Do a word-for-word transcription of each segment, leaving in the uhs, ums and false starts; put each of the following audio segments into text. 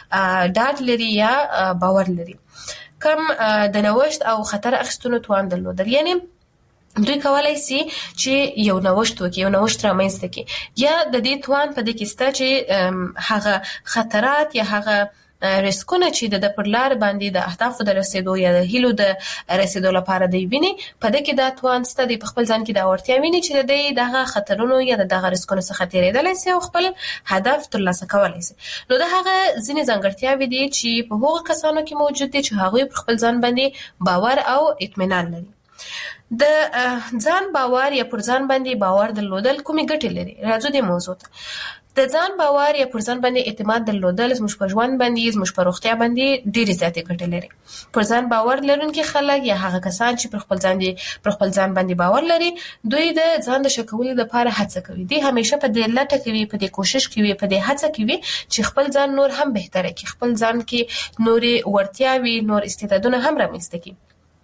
ډاډ لري یا باور لري، کم د نوښت او خطر اخیستلو توان درلودل. یعنی دوی کولای شي چې یو نوښت وکړي، یو نوښت رامنځته کړي، یا د دې توان په دې کې شته چې هغه خطرات یا هغه ریسکونه چې د پر لار باندې د اهدافو د رسیدو یا د هیلو د رسیدو لپاره دی ویني، په دې کې دا توان شته دی په خپل ځان کې دا ورتیا ویني چې د دغه خطرونو یا د دغه ریسکونو څخه تیریدلی شي او خپل هدف ترلاسه کولی شي. نو د هغه ځینې ځانګړتیاوې دي چې په هغو کسانو کې موجود دي چې هغوی پر خپل ځان باندې باور او اطمینان لري. د ځان باور یا پر ځان باندې باور درلودل کومې ګټې لري؟ راځو دې موضوع ته. د ځان باور یا پر ځان باندې اعتماد درلودل زموږ په ژوند باندې، زموږ په روغتیا باندې ډېرې زیاتې ګټې لري. پر ځان باور لرونکي خلک یا هغه کسان چې پر خپل ځان دي پر خپل ځان باندې باور لري، دوی د ځان د ښه کولو لپاره هڅه کوي. دوی همیشه په دې لټه کوي، په دې کوشش کوي، په دې هڅه کوي چې خپل ځان نور هم بهتره کړي، خپل ځان کې نورې وړتیاوې، نور استعدادونه هم رامنځته کړي،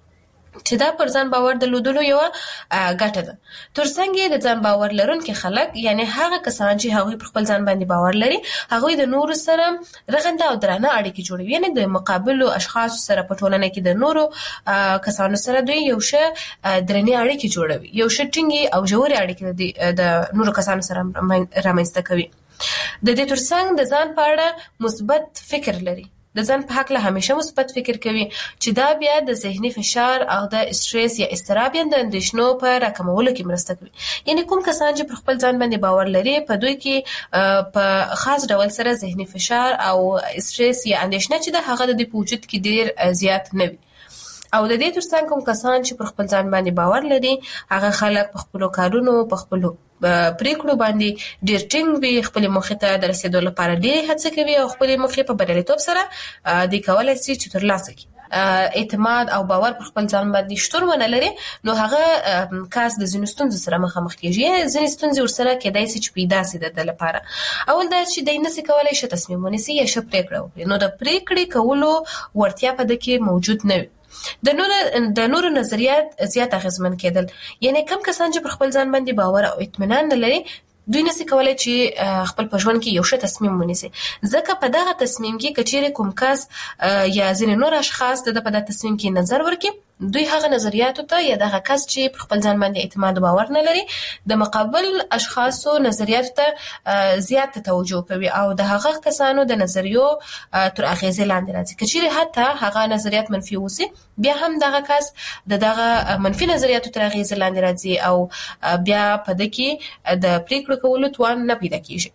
چې دا پر ځان باور درلودلو یو ګټه ده. ترڅنګ د ځان باور لرونکي خلک، یعنی هغه کسان چې هغوی پر خپل ځان باندې باور لري، هغوی د نورو سره رغنده او درانه اړیکې جوړوي. یعنی د مقابلو اشخاصو سره په ټولنه کې د نورو کسانو سره دوی یو ښه درنې اړیکې جوړوي، یو ښه ټینګې او ژورې اړیکې د نورو کسانو سره رامنځته کوي. د دې ترڅنګ د ځان په اړه مثبت فکر لري، د ځان په حق له همیشه مثبت فکر کوي، چې دا بیا د ذهني فشار او د استرس یا اضطراب یا د اندېښنو په راکمولو کې مرسته کوي. یعنی کوم کسان چې پر خپل ځان باندې باور لري، په دوی کې په خاص ډول سره ذهني فشار او استرس یا اندېښنه چې د هغه د په وجود کې ډیر زیات نه وي. او د دې ترڅنګ کوم کسان چې پر خپل ځان باندې باور لري، هغه خلک په خپلو کارونو، په خپلو پریکړو باندې ډیر ټینګ وي، خپل موخې ته د رسیدو لپاره ډیر هڅه کوي او خپل موخې په بریالیتوب سره د کولای شي چې ترلاسه کړي. اعتماد او باور پر خپل ځان باندې شتون ونه لري، نو هغه کس د ځینو ستونزو سره مخامخ کیږي. ځینې ستونزې ورسره کېدای شي چې پیدا شي د لپاره. اول دا چې دی نشي کولای ښه تصمیم ونیسي یا ښه پریکړه وکړي، نو د پریکړې کولو وړتیا په دې کې موجود نه وي. د نورو د نورو نظریات زیات اغیزمن کېدل، یعنی کم کسان چې پر خپل ځان باندې باور او اطمینان نه لري، دوی نشي کولای چې خپل په ژوند کې یو ښه تصمیم ونیسي، ځکه په دغه تصمیم کې کچېرې کوم کس یا ځینې نور اشخاص د په دغه تصمیم کې نظر ورکړي، دوی هغه نظریاتو ته یا دغه کس چې پر خپل ځان باندې اعتماد او باور نه لري، د مقابل اشخاصو نظریاتو ته زیات توجه کوي او د هغه کسانو د نظریو تر اغیزې لاندې راځي. کچېرې حتی هغه نظریات منفي وسی، بیا هم دغه کس د دغه منفي نظریاتو تر اغیزې لاندې راځي او بیا په دې کې د پریکړو کولو توان نه پیدا کیږي.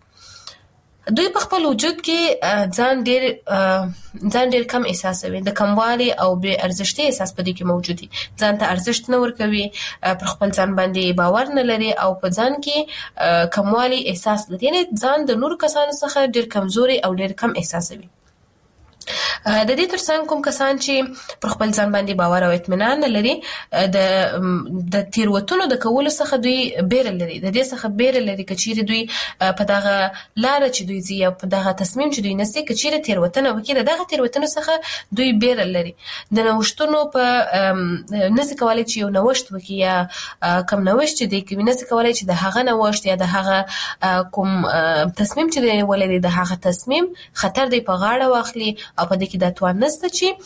دوی په خپل وجود کې ځان ډیر ځان ډیر کم احساسوي، د کموالي او بې ارزښتۍ احساس په دې کې موجود دي، ځان ته ارزښت نه ورکوي، پر خپل ځان باندې باور نه لري او په ځان کې کموالي احساس لري، یعنی ځان د نورو کسانو څخه ډیر کمزوري او ډیر کم احساسوي. د دې ترڅنګ کوم کسان چې پر خپل ځان باندې باور او اطمینان نه لري، د د تیروتنو د کولو څخه دوی بیره لري، د دې څخه بیره لري کچېرې دوی په دغه لاره چې دوی ځي یا په دغه تصمیم چې دوی نیسي، کچېرې تیروتنه وکړي، دغه تیروتنو څخه دوی بیره لري. د نوښتونو په نشي کولای چې یو نوښت وکړي یا کوم نوښت چې دوی کوي، نشي کولای چې د هغه نوښت یا د هغه کوم تصمیم چې دوی ولري، د هغه تصمیم خطر دوی په غاړه واخلي او په دې کې دا توان نشته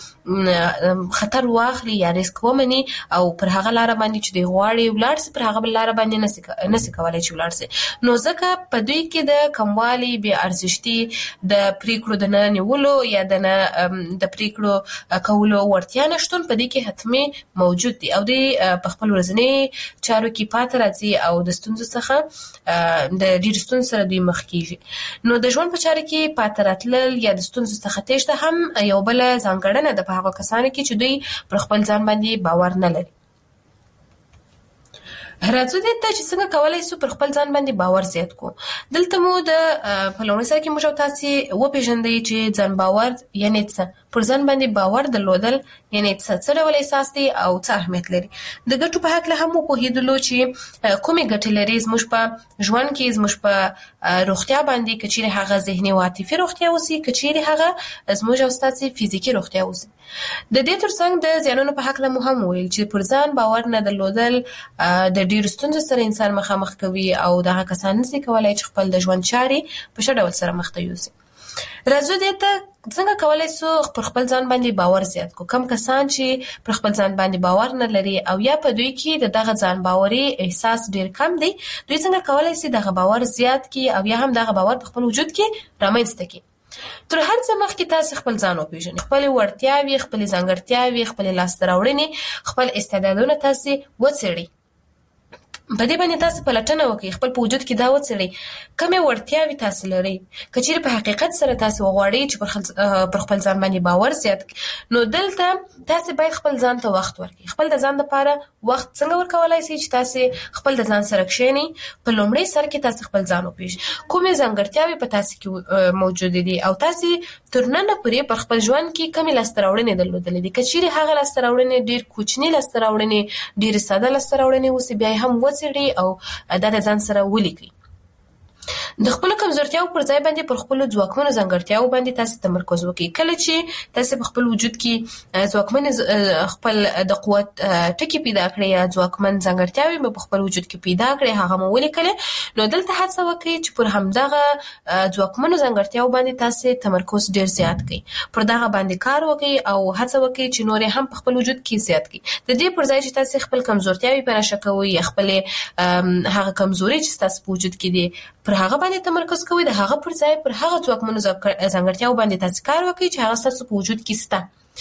چې خطر واخلي یا ریسک ومني او پر هغه لاره باندې چې دی غواړي ولاړ سي، پر هغه لاره باندې نشي کولای چې ولاړ سي. نو ځکه په دوی کې د کموالي، بې ارزښتي، د پریکړو د نه نیولو یا د نه د پریکړو کولو وړتیا نشتون په دې کې حتمي موجود دي او دوی په خپل ورځني چارو کې پاتې راځي او د ستونزو څخه د ډېرو ستونزو سره دوی مخ کېږي. نو د ژوند په چارو کې پاتې راتلل یا د ستونزو څخه تېښته هم یو بل ځانګړنه ده په هغه کسانو کې چې دوی پر خپل ځان باندې باور نه لري. راځو دې ته چې څنګه کولای شو پر خپل ځان باندې باور زیات کو. دلته مو د په لومړي سر کې موږ تاسو وپېژندئ چې ځان باور یعنی څه، پر ځان باندې باور درلودل یعنی څه، څه ډول احساس دی او څه اهمیت لري. د ګټو په هکله هم وپوهېدلو چې کومې ګټې لري زموږ په ژوند کې، زموږ په روغتیا باندې، که چیرې هغه ذهني او عاطفي روغتیا اوسي، که چیرې هغه زموږ او ستاسې فزیکي روغتیا اوسي. د دې ترڅنګ د زیانونو په هکله مو هم وویل چې پر ځان باور نه درلودل د ډېرو ستونزو سره انسان مخامخ کوي او دغه کسان نشي کولای چې خپل د ژوند چارې په ښه ډول سره مخته یوسي. راځو دې ته څنګه کولای شو پر خپل ځان باندې باور زیات کو. کم کسان چې پر خپل ځان باندې باور نه لري او یا په دوی کې دغه ځان باوري احساس ډیر کم دی، دوی څنګه کولای شي دغه باور زیات کی او یا هم دغه باور په خپل وجود کې رامنځته کی. تر هر څه مخکې تاسو خپل ځان وپیژنئ، خپل وړتیاوې، خپل ځانګړتیاوې، خپل لاسته راوړنې، خپل استعدادونه تاسو وڅېړئ. په دې باندې تاسو پلټنه وکړئ، خپل په وجود کې دا وڅېړئ کومې وړتیاوې تاسو لرئ. که چیرې په حقیقت سره تاسو وغواړئ چې پر خپل ځان باندې باور زیات کړئ، نو دلته تاسو باید خپل ځان ته وخت ورکړئ. خپل د ځان لپاره وخت څنګه ورکولای شئ چې تاسو خپل د ځان سره کښېنئ. په لومړي سر کې تاسو خپل ځان وپیژنئ، کومې ځانګړتیاوې په تاسو کې موجود دي او تاسو تر ننه پورې پر خپل ژوند کې کومې لاسته راوړنې درلودلې دي. که چیرې هغه لاسته راوړنې ډېر کوچني لاسته راوړنې، ډېرې ساده لاسته راوړنې اوسي، بیا هم وڅېړئ او دا د ځان سره ولیکئ. د خپل کمزورتیاو پر ځای باندې پر خپل ځواکمنو ځانګړتیاو باندې تاسو تمرکز وکړئ. کله چې تاسو په خپل وجود کې ځواکمن خپل د قوت ټکی پیدا کړئ یا ځواکمن ځانګړتیاوې په خپل وجود کې پیدا کړئ، هغه مو ولیکل، نو دلته هڅه وکړئ چې پر همدغه ځواکمنو ځانګړتیاو باندې تاسو تمرکز ډیر زیات کړئ، پر دغه باندې کار وکړئ او هڅه وکړئ چې نور هم په خپل وجود کې زیات کړئ. د دې پر ځای چې تاسو خپل کمزورتیاوې په نشه کوئ یا خپل هغه کمزوري چې تاسو په وجود کې دي پر هغه باندې تمرکز کوئ، د هغه پر ځای پر هغه ځواکمنو ځانګړتیاو باندې تاسو کار وکړئ چې هغه ستاسو په وجود کې شته.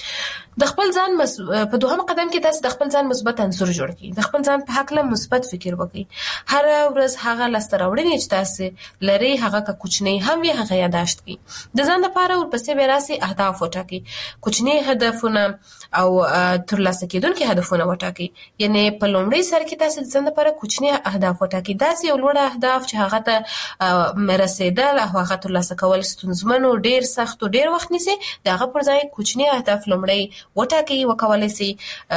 د خپل ځان مس... په دوهم قدم کې تاسو د خپل ځان مثبت انځور جوړ کړئ. د خپل ځان په حق له مثبت فکر وکړئ. هر ورځ هغه لاسته راوړنې چې تاسو لري هغه که کوچنی هم وي هغه یاداشت کړئ. د ځان لپاره ورپسې بیا راسي اهداف وټاکئ، کوچنی هدفونه او ترلاسه کېدونکي هدفونه وټاکئ. یعنی په لومړي سر کې تاسو د ځان لپاره کوچنی اهداف وټاکئ، داسې یو لوړ اهداف چې هغه ته رسیدل او هغه ترلاسه کول ستونزمن او ډیر سخت او ډیر وخت نیسي. دغه پر ځای کوچنی اهداف لومړی وټاکئ، وکولای شي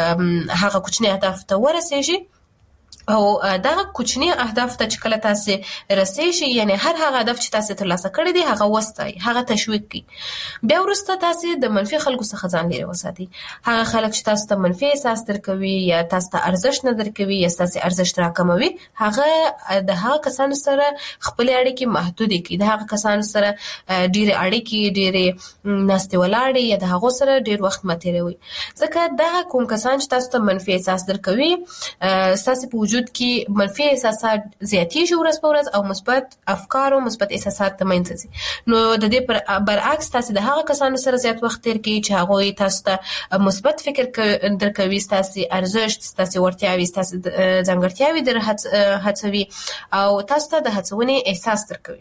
هغه کوچنی اهداف ته ورسیږي او دغه کوچنی اهداف ته چې کله تاسو رسیږئ، یعنی هر هغه هدف چې تاسو ترلاسه کړی دی هغه وستای، هغه تشویق کړئ. بیا وروسته تاسو د منفي خلکو څخه ځان لرې وساتئ. هغه خلک چې تاسو ته منفي احساس درکوي یا تاسو ته ارزښت نه درکوي یا تاسو ارزښت راکموي، هغه د هغه کسانو سره خپل اړیکې محدود کړئ. د هغه کسانو سره ډېر اړیکې، ډېر ناستې ولاړې یا د هغه سره ډېر وخت مه تیروئ، ځکه دا کوم کسان چې تاسو ته منفي احساس درکوي تاسو په وجود کې منفي احساسات زیاتېږي ورځ په ورځ او مثبت افکار او مثبت احساسات ته منځ ځي. نو د دې برعکس تاسو د هغه کسانو سره زیات وخت تیر کړئ چې هغوی تاسو ته مثبت فکر درکوي، تاسو ارزښت، تاسو ورتیاوي، تاسو ځانګړتیاوي در هڅوي او تاسو ته د هڅونې احساس درکوي.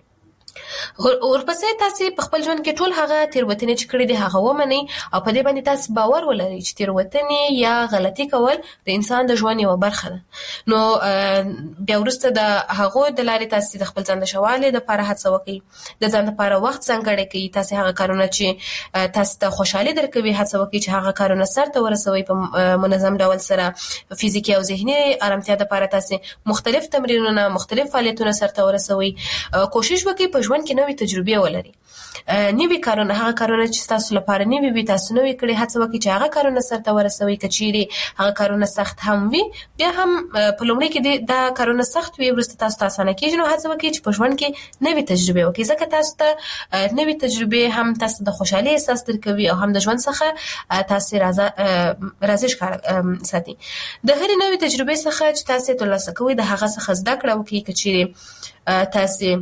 ورپسې تاسو په خپل ژوند کې ټول هغه تیروتنې چې کړې دي هغه ومنئ او په دې باندې تاسو باور ولرئ چې تیروتنې یا غلطي کول د انسان د ژوند یوه برخه ده. نو بیا وروسته د هغو د لارې تاسو د خپل ځان د ښه والي دپاره هڅه وکړئ، د ځان دپاره وخت ځانګړی کړئ. تاسو هغه کارونه چې تاسو ته خوشحالي درکوي هڅه وکړئ چې هغه کارونه سرته ورسوئ په منظم ډول سره. فزیکي او ذهني ارامتیا دپاره تاسو مختلف تمرینونه، مختلف فعالیتونه سرته ورسوئ. کوشش وکړئ په ژوند کې نوې تجربې ولري، نوي کارونه، هغه کارونه چې تاسو لپاره نوي وي تاسو نوي کړئ. هڅه وکړئ چې هغه کارونه سرته ورسوئ. که چیرې هغه کارونه سخت هم وي بیا هم په لومړي کې دا کارونه سخت وي، وروسته تاسو ته اسانه کېږي. نو هڅه وکړئ چې په ژوند کې نوې تجربې وکړئ، ځکه تاسو ته نوې تجربې هم تاسو د خوشحالۍ احساس درکوي او هم د ژوند څخه تاسو راضي ښکاره ساتي. د هرې نوې تجربې څخه چې تاسو ترلاسه کوئ د هغه څخه زده کړه وکړئ. که چیرې تاسو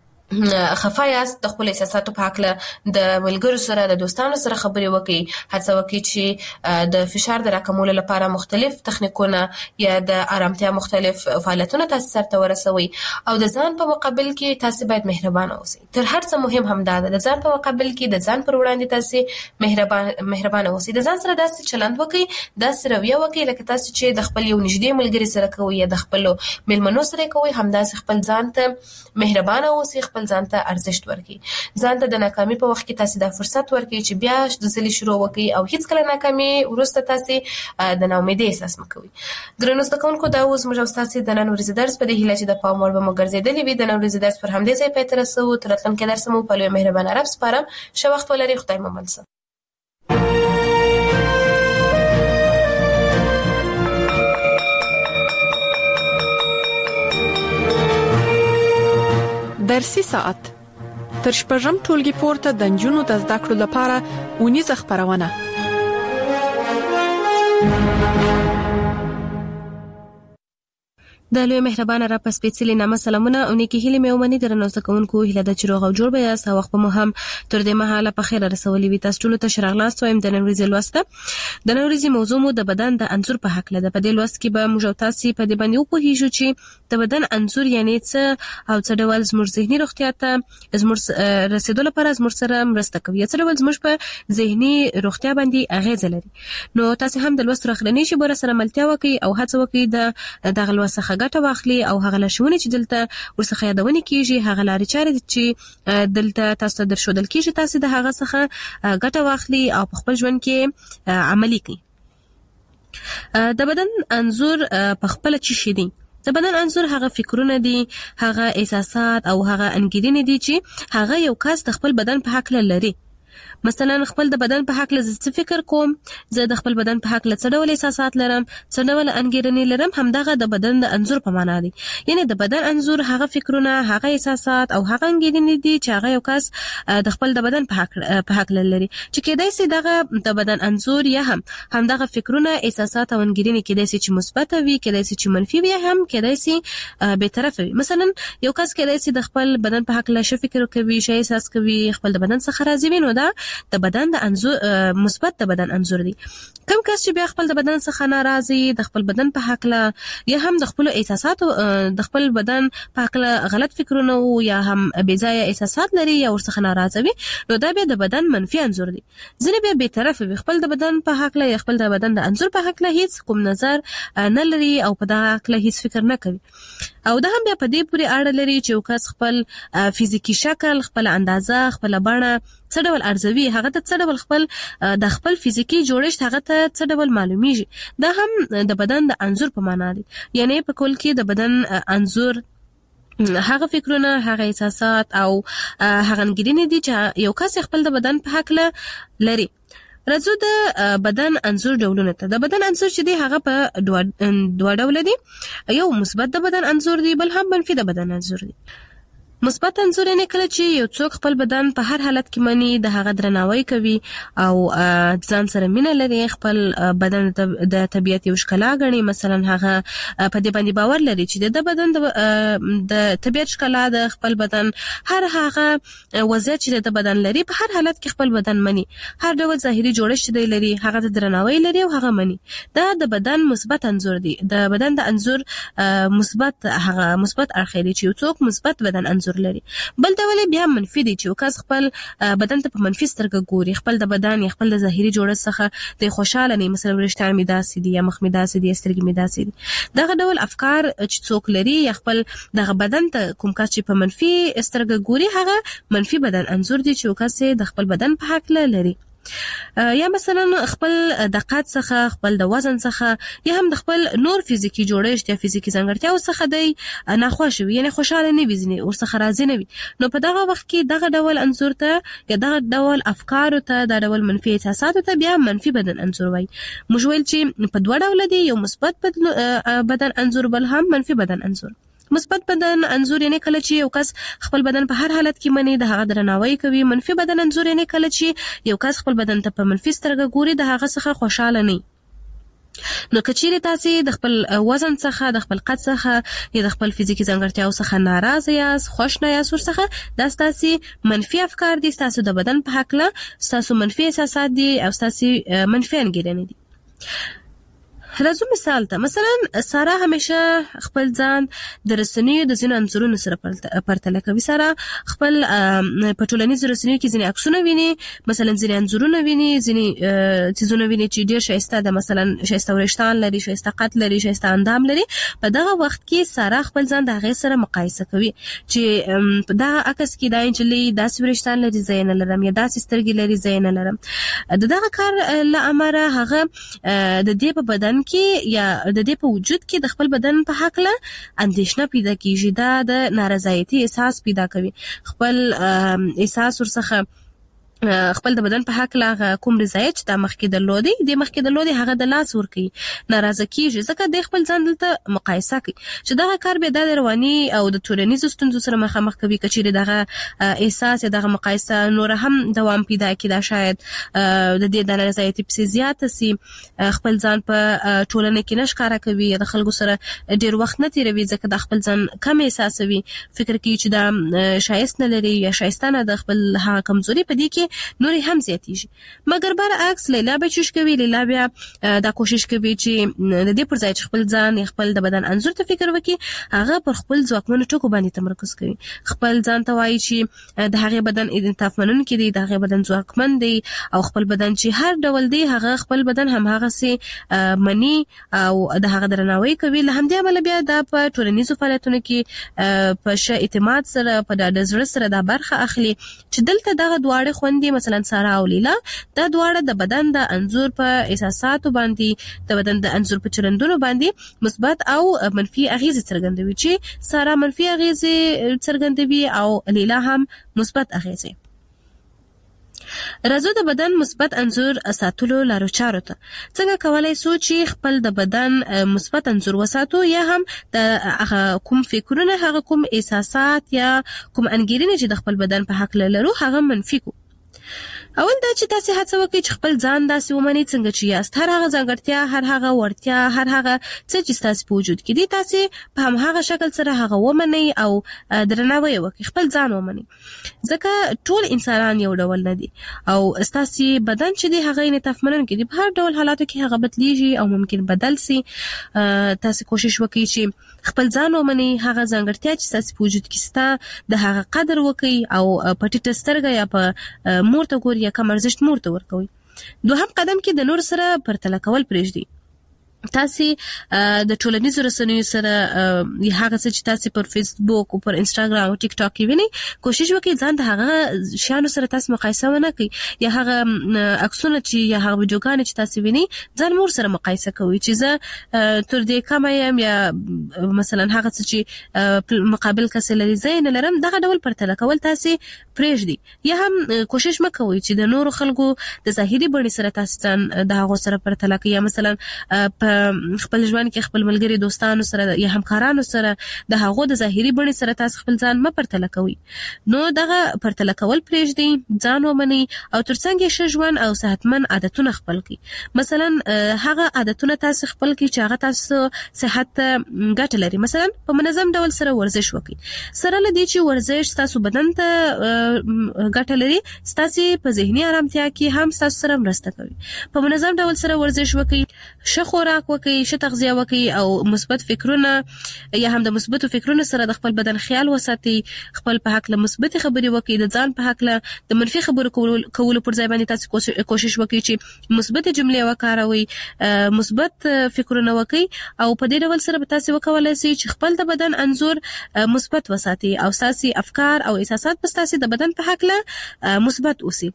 خفه یاست د خپل احساساتو په هکله د ملګرو سره، د دوستانو سره خبرې وکړئ. هڅه وکړئ چې د فشار د راکمولو لپاره مختلف تخنیکونه یا د آرامتیا مختلف فعالیتونه تاسو سرته ورسوئ او د ځان په مقابل کې تاسو باید مهربانه اوسئ. تر هر څه مهم هم دا ده د ځان په مقابل کې د ځان پر وړاندې تاسو مهربان مهربانه اوسئ. د ځان سره داسې چلند وکړئ، داسې رویه وکړئ لکه تاسو چې د خپل یو نږدې ملګري سره کوئ یا د خپلو مېلمنو سره کوئ، همداسې خپل ځان ته مهربانه اوسئ، خپل ځان ته ارزښت ورکړئ. ځان ته د ناکامي په وخت کې تاسو دا فرصت ورکړئ چې بیا د ځلې شروع وکړئ او هیڅکله ناکامي وروسته تاسو د ناامیدۍ احساس مه کوئ. درنو زده کوونکو، دا اوس موږ او ستاسو د نن ورځې درس په دې هیله چې د پام وړ به مو ګرځېدلی وي. د نن ورځې درس پر همدې ځای پای ته رسوو. تر راتلونکي درسه مو په لوی مهربانه رب سپارم. ښه وخت ولرئ. خدای مو مل شه. درسي ساعت تر شپږم ټولګي پورته د نجونو د زده کړو لپاره اونیزه خپرونه. د لوی مهربان را په سپېڅلي نامه سلامونه او نیکی هیله مې ومني درنو زده کوونکو هیله د چروغ او جوړ به یاست او وخت په مو هم تر دې مهاله په خیر رسولي وي. تاسو ټول ته شراغلاست وایم د نن ورځې لوسته. د نن ورځې موضوع مو د بدن د انځور په حق لده. په دې لوست کې به موږ تاسو په دې باندې وپوهیږو چې د بدن انځور یعنی څه او څه ډول زموږ ذهني روغتیا ته زموږ رسیدو لپاره زموږ سره مرسته کوي. څه ډول زموږ په ذهني روغتیا باندې اغیز لري. نو تاسو هم د لوست راخلنی شي بر سره ملتیا وکي او هڅه وکي د دغه لوست ګټه واخلي او هغه لښونه چې دلته ورڅخه یادونه کیږي هغه لاري چارې چې دلته تاسو درشودل کیږي تاسو د هغه څخه ګټه واخلي او په خپل ژوند کې عملي کړئ. د بدن انځور په خپل چی شي دي. د بدن انځور هغه فکرونه دي، هغه احساسات او هغه انګیرنې دي چې هغه یو کس د خپل بدن په حق لري. مثلا خپل د بدن په حق لزه څه فکر کوم، زه د خپل بدن په حق له څه ډول احساسات لرم، څه ډول انګیرنې لرم، همدغه د بدن د انځور په معنا دي. یعنی د بدن انځور هغه فکرونه، هغه احساسات او هغه انګیرنې دي چې هغه یو کس د خپل د بدن په حق په حق لري. چې کېدای شي دغه د بدن انځور یا هم همدغه فکرونه، احساسات او انګیرنې کېدای شي چې مثبت وي، کېدای شي چې منفي وي، هم کېدای شي به طرفه وي. مثلا یو کس کېدای شي د خپل بدن په حق له شي فکر کوي، شي احساس کوي، خپل د بدن څخه راضي وي، نو دا د بدن د انځور مثبت د بدن انځور دي. کم کس چې بیا خپل د بدن څخه ناراضي، د خپل بدن په حق له یا هم د خپل احساساتو د خپل بدن په حق له غلط فکرونه او یا هم بې ځای احساسات لري یا ورڅخه ناراضه وي، نو دا بیا د بدن منفي انځور دي. ځینې بیا بې طرفه وي، خپل د بدن په حق له یا خپل د بدن د انځور په حق له هیڅ کوم نظر نه لري او په دغه حق له هیڅ فکر نه کوي. او دا هم بیا په دې پورې اړه لري چې یو کس خپل فزیکی شکل، خپل اندازه، خپل بڼه څه ډول ارزوي، هغه ته څه ډول خپل د خپل فزیکی جوړښت هغه ته څه ډول معلومیږي. دا هم د بدن د انځور په معنا دي. یعنی په کل کې د بدن انځور هغه فکرونه، هغه احساسات او هغه انګیرنې دي چې یو کس خپل د بدن په حق لري. راځو د بدن انځور ډولونه ته. د بدن انځور چې دی هغه په دوه دوه ډول دي. یو مثبت د بدن انځور دی، بل هم منفي د بدن انځور دی. مثبت انځور یې کله چې یو څوک خپل بدن په هر حالت کې مني، د هغه درناوی کوي او ځان سره مینه لري، خپل بدن د طبیعت یو ښکلا ګڼي. مثلا هغه په دې باندې باور لري چې د بدن د طبیعت ښکلا د خپل بدن هر هغه وضعیت چې د بدن لري په هر حالت کې خپل بدن مني، هر ډول ظاهري جوړښت دی لري هغه د درناوی لري او هغه مني. دا د بدن مثبت انځور دی. د بدن د انځور مثبت هغه مثبت اړخ دی چې یو څوک مثبت بدن انځور لري. بل ډول بیا منفي دی چې وکاس خپل بدن ته په منفي سترګه ګوري، خپل د بدن یا خپل د ظاهري جوړښت څخه د خوشاله نه، مثلا ورشتان می داسې دي یا مخ می داسې دي، سترګې می داسې دي. دغه ډول افکار چې څوک لري یا خپل دغه بدن ته کوم کس چې په منفي سترګه ګوري هغه منفي بدن انځور دی چې وکاس د خپل بدن په حق لري. یا مثلا خپل د قد څخه، خپل د وزن څخه یا هم د خپل نور فزیکی جوړښت یا فزیکی ځانګړتیاو څخه دی ناخوښ وي، یعنی خوشاله نه وي، ځنې ورڅخه راضي نه وي. نو په دغه وخت کې دغه ډول انځور ته یا دغه ډول افکارو ته، دا ډول منفي احساساتو ته بیا منفي بدن انځور وایي. موږ ویل چې په دوه ډول دي، یو مثبت بدن انځور، بل هم منفي بدن انځور. مثبت بدن انځور یعنی کله چې یو کس خپل بدن په هر حالت کې مني، د هغه درناوی کوي. منفي بدن انځور یعنی کله چې یو کس خپل بدن ته په منفي سترګه ګوري، د هغه څخه خوشاله نه. نو کچېرې تاسو د خپل وزن څخه، د خپل قد څخه یا د خپل فزیکی ځانګړتیاو څخه ناراضه یاست، خوښ نه یاست ورڅخه، دا ستاسو منفي افکار دي، ستاسو د بدن په حق له ستاسو منفي احساسات دي او ستاسو منفي انګیرنې دي. راځو مثال ته. مثلا سارا همیشه خپل ځان د رسنیو د ځینو انځورونو سره پرتله کوي. سارا خپل په ټولنیزو رسنیو کې ځینې عکسونه ویني، مثلا ځینې انځورونه ویني، ځینې چیزونه ویني چې ډېر ښایسته ده، مثلا ښایسته وریښتان لري، ښایسته قد لري، ښایسته اندام لري. په دغه وخت کې سارا خپل ځان د هغې سره مقایسه کوي چې په دغه عکس کې دا نجلۍ داسې وریښتان لري، زه یې نه لرم، یا داسې سترګې لري، زه یې نه لرم. د دغه کار له امله هغه د دې په بدن کې یا د دې په وجود کې د خپل بدن په حق له اندېښنه پیدا کیږي. دا د نارضایتي احساس پیدا کوي، خپل احساس ورڅخه خپل د بدن په حق لا کوم رضایت د مخکې درلودي د مخکې درلودي هغه د لاس ورکی ناراضه کیږي ځکه د خپل ځان دلته مقایسه کوي چې دغه کار به د رواني او د ټولنیزو ستونزو سره مخامخ کوي کچېره دغه احساس دغه مقایسه نور هم دوام پیدا کړي دا شاید د دې د نارضایت په زیات سي خپل ځان په ټولنه کې نشکاره کوي د خلکو سره ډیر وخت نه تیروي ځکه د خپل ځان کم احساسوي فکر کوي چې دا شایست نه لري یا شایستانه د خپل هغه کمزوري په دې کې نوري هم زیاتیږي مګر برعکس لیلا به چوش کوي لیلا بیا دا کوشش کوي چې د دې پر ځای چې خپل ځان خپل د بدن انزور ته فکر وکړي هغه پر خپل ځواکمن ټکو باندې تمرکز کوي خپل ځان ته وایي چې د هغه بدن انعطاف منونکی دی د هغه بدن ځواکمن دی او خپل بدن چې هر ډول دی هغه خپل بدن هم هغه سي منی او د هغه درناوی کوي له همدې عمل بیا د په ټولنیزو فعالیتونو کې په ش اعتماد سره په د زړه سره د برخه اخلي چې دلته دغه دواړه خوندې مثلا سارا او لیلا دا دواړه د بدن د انزور په احساساتو باندې د بدن د انزور په چلندونو باندې مثبت او منفي اغیزې څرګندوي چې سارا منفي اغیزې څرګندوي او لیلا هم مثبت اغیزې راځو د بدن مثبت انزور ساتلو لارو چارو ته څنګه کولای شو چې خپل د بدن مثبت انزور وساتو یا هم د کوم فکرونه هغه کوم احساسات یا کوم انګیرنې چې د خپل بدن په حق لرو هغه منفي کو اول دا چې تاسو هڅه وکړئ چې خپل ځان داسې ومنئ څنګه چې یاست هر هغه ځانګړتیا هر هغه وړتیا هر هغه څه چې تاسو په وجود کې دي تاسو په هم هغه شکل سره هغه ومنئ او درناوی وکړئ خپل ځان ومنئ ځکه ټول انسانان یو ډول نه دي او تاسو بدن چې دی هغه انعطاف منونکی دی په هر ډول حالاتو کې هغه بدلیږي او ممکن بدل سي تاسو کوشش وکړئ چې خپل ځان ومنئ هغه ځانګړتیا چې تاسو په وجود کې ستا د هغه قدر وکړئ او په ټیټه سترګه یا په مورته ګور یا کم ارزښت مورته ورکوي دوهم قدم کې د نور سره پرتله کول پرېږدئ تاسو د ټولنیزو رسنیو سره هغه څه چې تاسو پر فیسبوک او پر انستګرام او ټیک ټاک کې وینئ کوشش وکړئ ځان د هغه شیانو سره تاسو مقایسه ونه کړئ یا هغه عکسونه چې یا هغه ویډیوګانې چې تاسو وینئ ځان مور سره مقایسه کوئ چې زه تر دې کم یم یا مثلا هغه څه چې مقابل کس لري زه نه لرم دغه ډول پرتله کول تاسو پرېږدئ یا هم کوشش مکوئ چې د نورو خلکو د ظاهري بڼې سره تاسو ځان د هغو سره پرتله کړئ یا مثلا په خپل ژوند کې خپل ملګری دوستانو سره یا همکارانو سره د هغو د ظاهري بڼې سره تاسو خپل ځان م پرتله کوئ نو دغه پرتله کول پرېږدئ ځان ومنئ او ترڅنګ یې ښه ژوند او صحتمن عادتونه خپل کړئ مثلا هغه عادتونه تاسو خپل کړئ چې هغه تاسو صحت ګټه لري مثلا په منظم ډول سره ورزش وکړئ سره له دې چې ورزش تاسو بدن ته ګټه لري تاسو په ذهني آرامتیا کې هم تاسو سره مرسته کوي په منظم ډول سره ورزش وکړئ ښه خوراک وکړئ ښه تغذیه وکړئ او مثبت فکرونه یا هم د مثبتو فکرونو سره د خپل بدن خیال وساتئ خپل په حق له مثبت خبرې وکړئ د ځان په حق له د منفي خبرو کولو پر ځای باندې تاسو کوشش وکړئ چې مثبت جملې وکاروئ مثبت فکرونه وکړئ او په دې ډول سره به تاسو وکولای شئ چې خپل د بدن انزور مثبت وساتئ او تاسو افکار او احساسات په تاسو د بدن په حق له مثبت اوسئ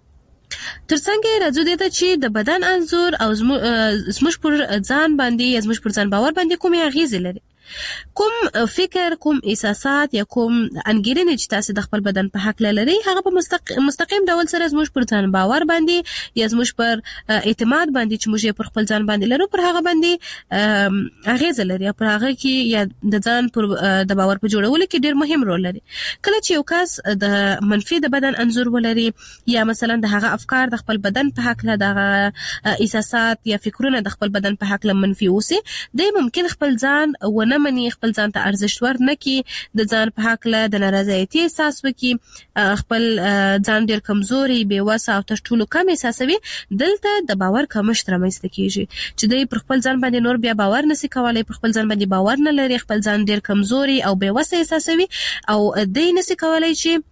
ترڅنګ راځو دې ته چې د بدن انزور او زموږ پر ځان باندې یا زموږ پر ځان باور باندې کومې اغیزې لري کوم فکر کوم احساسات یا کوم انګیرنې چې تاسو د خپل بدن په حق لري هغه په مستقیم ډول سره زموږ پر ځان باور باندې یا زموږ پر اعتماد باندې چې موږ پر خپل ځان باندې لرو پر هغه باندې اغیزه لري پر هغه کې یا د ځان پر د باور په جوړولو کې ډېر مهم رول لري کله چې یو کس د منفي د بدن انزور ولري یا مثلا د هغه افکار د خپل بدن په حق له دغه احساسات یا فکرونه د خپل بدن په حق له منفي اوسي د ممکن خپل ځان ونه مني خپل ځان ته ارزښت ورنکي د ځان په حق له د نارضایتي احساس وکي خپل ځان ډیر کمزوري بې وسه او تر ټولو کم احساسوي دلته د باور کمښت رامنځته کیږي چې دوی پر خپل ځان باندې نور بیا باور نشي کولای پر خپل ځان باندې باور نه لري خپل ځان ډیر کمزوري او بې وسه احساسوي او دوی نشي کولای چې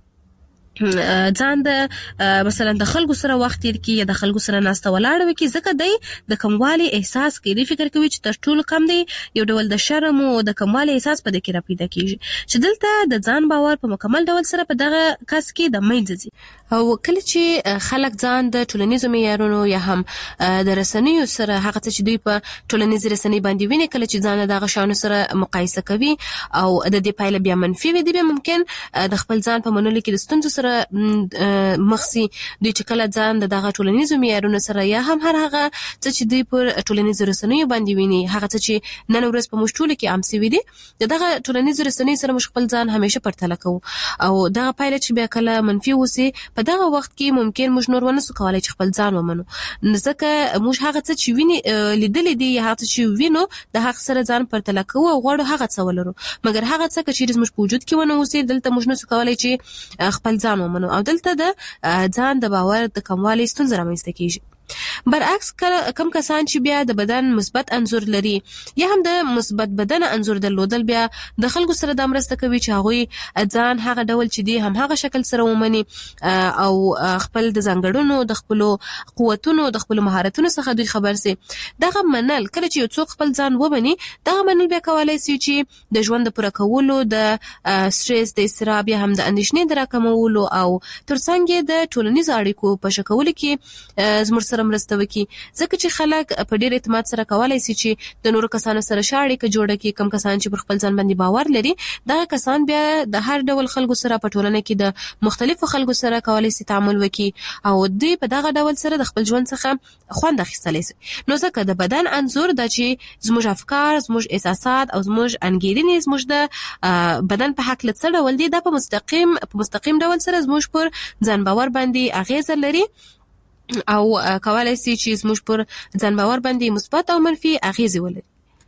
ځان د مثلا د خلکو سره وخت تیر کی یا د خلکو سره ناسته ولاړ وکي ځکه دی د کموالي احساس کوي دی فکر کوي چې تر ټولو کم دی یو ډول د شرم او د کموالي احساس په دې کې را پیدا کیږي چې دلته د ځان باور په مکمل ډول سره په دغه کس کې د منځ او کله چې خلک ځان د ټولنیزو معیارونو یا هم د رسنیو سره هغه چې دوی په ټولنیزو رسنۍ باندې ویني کله چې ځان دغه شانو سره مقایسه کوي او د دې پایله بیا منفي وي دی ممکن د خپل ځان په منلو کې د ستونزو سره مخسي دوی چې کله ځان د دغه ټولنیزو معیارونو سره یا هم هر هغه چې دوی پر ټولنیزو رسنیو باندې ویني هغه چې نن ورځ په مشټول کې عام سوي دي دغه ټولنیزو رسنیو سره مخ خپل ځان همیشه پرتله کوو او دغه پایله چې بیا کله منفي وسی په دغه وخت کې ممکن موږ نور ونه سو کولای چې خپل ځان ومنو ځکه موږ هغه څه چې ویني لیدل دي یا هغه چې وینو د هغه سره ځان پرتله کوو او غواړو هغه څه ولرو مګر هغه څه چې زموږ په وجود کې ونه وسی دلته موږ نه سو کولای چې خپل ځان ومنو او دلته د ځان د باور د کموالي ستونزه رامنځته کیږي برعکس کم کسان چې بیا د بدن مثبت انځور لري یا هم د مثبت بدن انځور درلودل بیا د خلکو سره د مرسته کوي چې هغه ځان هغه ډول چې دی هم هغه شکل سره ومني او خپل د ځانګړنو د خپل قوتونو د خپل مهارتونو څخه دوی خبر سي دغه منل کله چې یو څوک خپل ځان ومني دغه منل بیا کولای شي چې د ژوند پر کولو د سټرس د استراب یا هم د اندېښنې دراکمولو او ترڅنګ د ټولنیز اړیکو په شکل کې زموږ سره مرسته وکړي ځکه چې خلک په ډېر اعتماد سره کولای شي چې د نورو کسانو سره شاړې کې جوړه کې کم کسان چې پر خپل ځان باندې باور لري دا کسان بیا د هر ډول خلکو سره په ټولنه کې د مختلفو خلکو سره کولای شي تعامل وکړي او دوی په دغه ډول سره د خپل ژوند څخه خوند اخیستلی شي نو ځکه د بدن انځور د چې زموږ افکار زموږ احساسات او زموږ انګیرنې زموږ د بدن په حق لڅ ډول دي دا په مستقیم په مستقیم ډول سره زموږ پر ځان باور باندې اغیز لري او کولای شي چې زموږ پر ځان باور باندې مثبت او منفي اغیزې ولري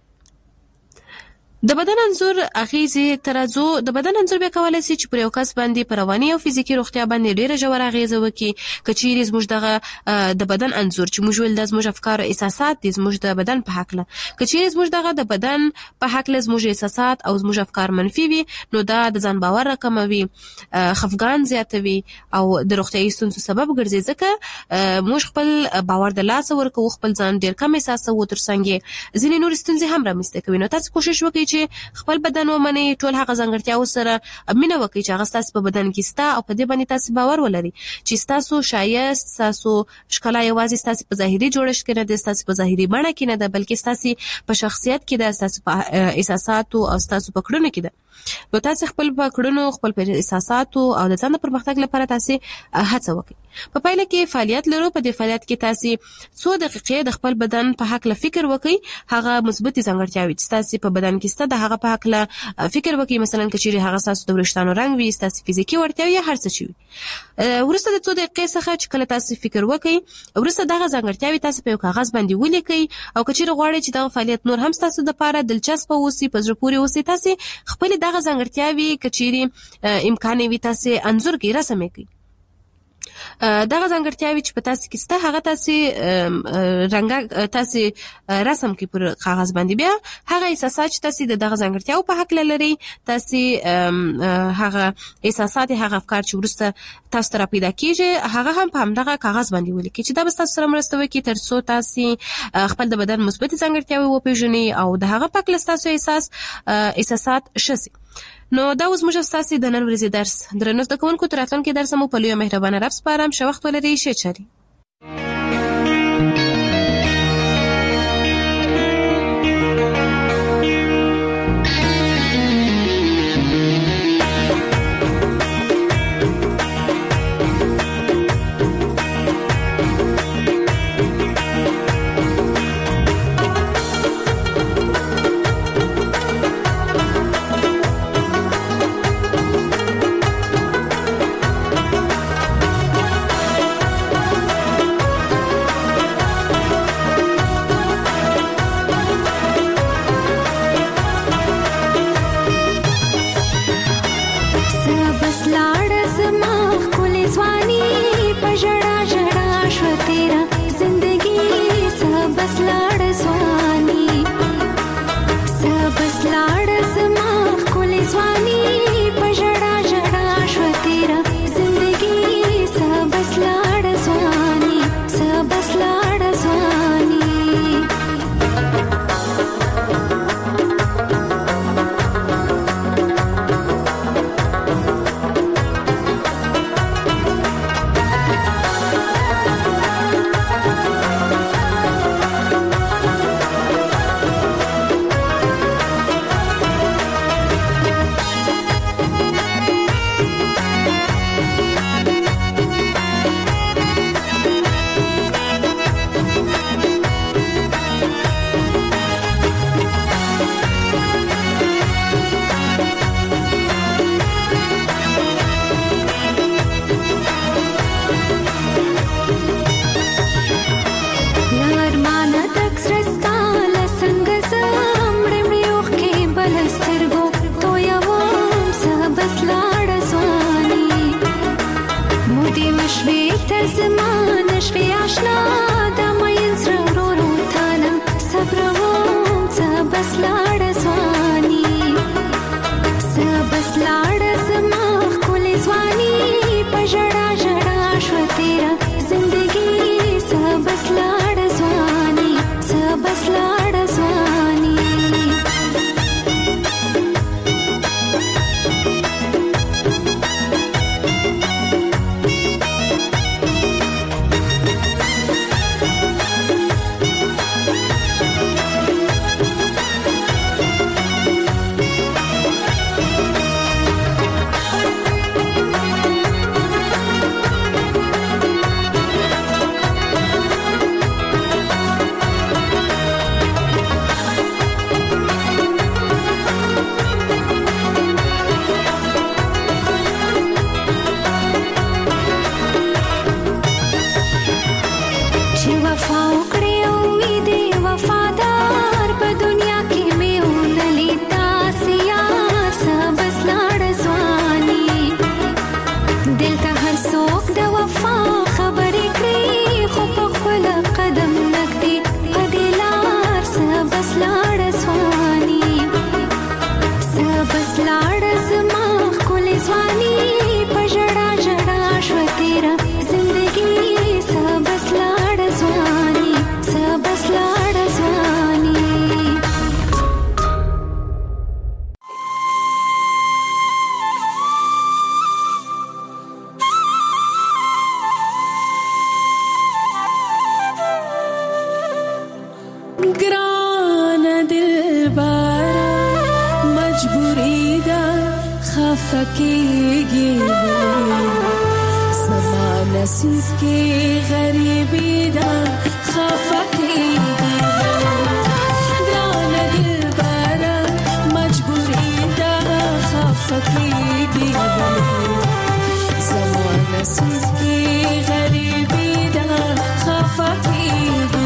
د بدن انځور اغیزې ترازو د بدن انځور به کولای شي چې پر یو کس باندې پر رواني او فزیکی روغتیا باندې ډیره ژوره اغیزه وکړي کچېری زموږ دغه د بدن انځور چې موږ ول د زموږ افکار او احساسات د زموږ د بدن په حق له کچېری زموږ دغه د بدن په حق له زموږ احساسات او زموږ افکار منفي وي نو دا د ځان باور راکموي خفګان زیاتوي او د روغتیايي ستونزو سبب ګرځي ځکه موږ خپل باور د لاس ورکو خپل ځان ډیر کم احساسو ترڅنګ ځینې نور ستونزې هم رامنځته کوي نو تاسو کوشش وکړئ خپل بدن ومني ټول هغه ځانګړتیاو سره مینه وکړي چې هغه تاسو په بدن کې ستا او په دې باندې تاسو باور ولري چې تاسو شایست تاسو ښکلا یوازې تاسو په ظاهري جوړښت کې نه ده تاسو په ظاهري بڼه کې نه ده بلکې تاسو په شخصیت کې ده تاسو په احساساتو او تاسو په کړنو کې ده نو تاسو خپل په کړنو خپل په احساساتو او د ځان پرمختګ لپاره تاسو هڅه وکړئ په پایله کې فعالیت لرو په دې فعالیت کې تاسو څو دقیقې د خپل بدن په حق له فکر وکړئ هغه مثبت ځانګړتیاوې چې تاسو په بدن کې ستاسو د هغه په حق له فکر وکړئ مثلا کچېری هغه تاسو د ورشتانو رنگ وي تاسو فزیکی ورتیاوي هر څه چی ورسته د څو دقیقې څخه چې کله تاسو فکر وکړئ ورسته دغه ځانګړتیاوې تاسو په کاغذ باندې ولیکئ او کچېری غواړئ چې دغه فعالیت نور هم تاسو د لپاره دلچسپ اوسي په زړه پورې اوسي تاسو خپل دغه ځانګړتیاوې کچېری امکان وي تاسو انځور کې رسم کړئ دغه ځانګړتیاوې چې په تاسو کې سته هغه تاسو رنګ تاسو رسم کې پر کاغذ باندې بیا هغه احساسات چې تاسو دغه ځانګړتیاو په حق لري تاسو هغه احساسات هغه افکار چې ورسته تاسو تر پیدا کیږي هغه هم په همدغه کاغذ باندې ولیکئ چې دا به تاسو سره مرسته وکړي ترڅو تاسو خپل د بدن مثبت ځانګړتیاوې وپیژنئ او د هغه په کله تاسو احساس احساسات شسي نو دا اوس موږ تاسو د نن ورځې درس درنو زده کوونکو تر راتلونکي درس مو په لوی مهربانه رب سپارم ښه وخت ولرئ ښه چاري ګران دلبره مجبوری ده خفکیږي زما نصیب کې غریبی ده خفکیږي ګران دلبره مجبوری ده خفکیږي زما نصیب کې غریبی ده خفکیږي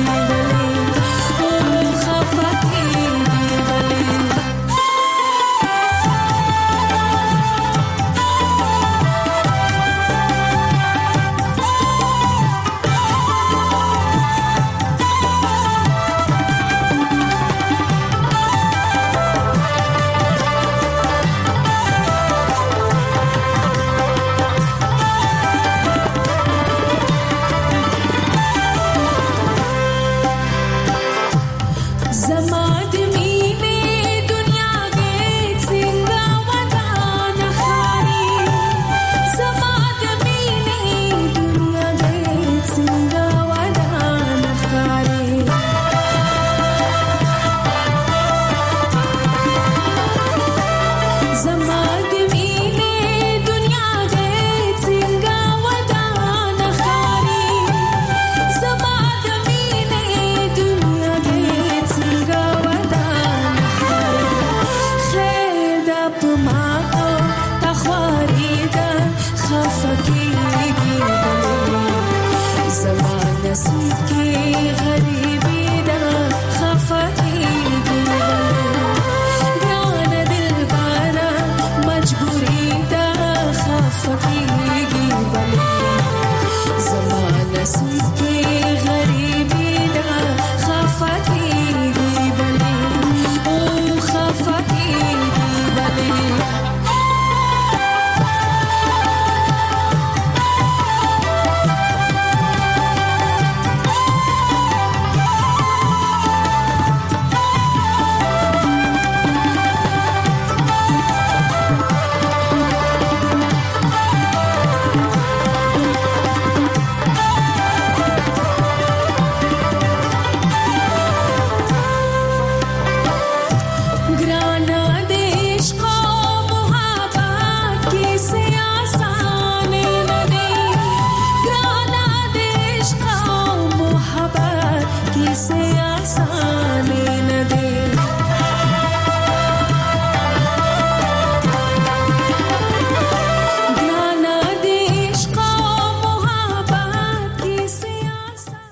नसीब के घर